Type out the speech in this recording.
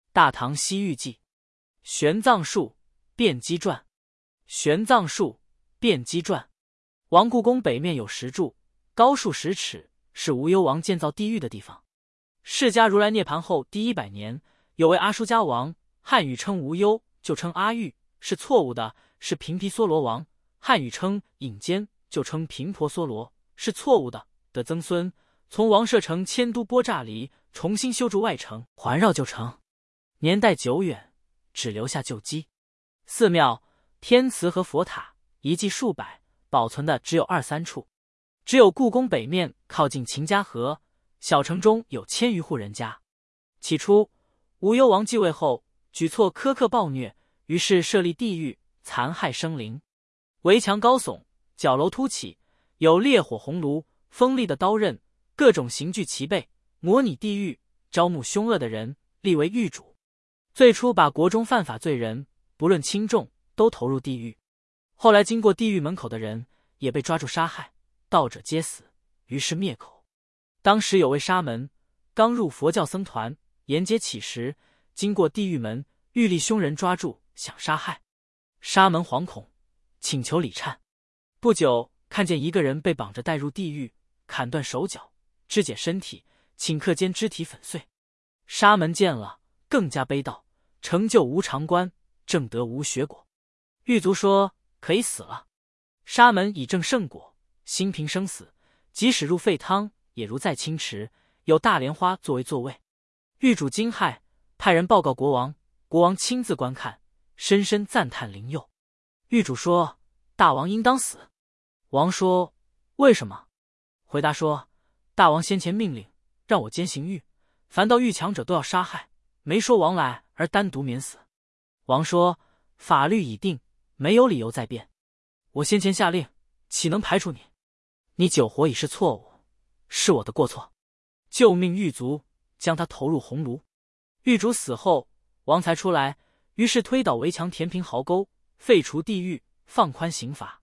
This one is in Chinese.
大唐西域记》。玄奘术辩机传。玄奘术辩机传。王故宫北面有石柱，高数10尺，是无忧王建造地狱的地方。释迦如来涅盘后第100年，有位阿输迦王，汉语称无忧，就称阿育，是错误的，是频毗娑罗王；汉语称隐间，就称频婆娑罗，是错误的，得曾孙，从王舍城迁都波乍离，重新修筑外城，环绕旧城。年代久远，只留下旧基。寺庙、天祠和佛塔遗迹数百，保存的只有2-3处。只有故宫北面靠近秦家河，小城中有1000余户人家。起初，无忧王继位后，举措苛刻暴虐，于是设立地狱，残害生灵。围墙高耸，角楼凸起，有烈火红炉、锋利的刀刃，各种刑具齐备，模拟地狱，招募凶恶的人，立为狱主。最初把国中犯法罪人，不论轻重，都投入地狱。后来经过地狱门口的人，也被抓住杀害，盗者皆死，于是灭口。当时有位沙门，刚入佛教僧团，沿街乞食，经过地狱门，欲立凶人抓住，想杀害。沙门惶恐，请求礼忏。不久，看见一个人被绑着带入地狱，砍断手脚，肢解身体，顷刻间肢体粉碎。沙门见了，更加悲悼，成就无常观，正得无学果。狱卒说可以死了。沙门以证圣果，心平生死，即使入沸汤，也如在清池，有大莲花作为座位。狱主惊骇，派人报告国王，国王亲自观看，深深赞叹灵佑。狱主说：大王应当死。王说：为什么？回答说：大王先前命令让我监刑狱，凡到狱强者都要杀害，没说王来而单独免死。王说：法律已定，没有理由再变。我先前下令，岂能排除你？你救活已是错误，是我的过错。救命狱卒，将他投入红炉。狱主死后，王才出来，于是推倒围墙，填平壕沟，废除地狱，放宽刑罚。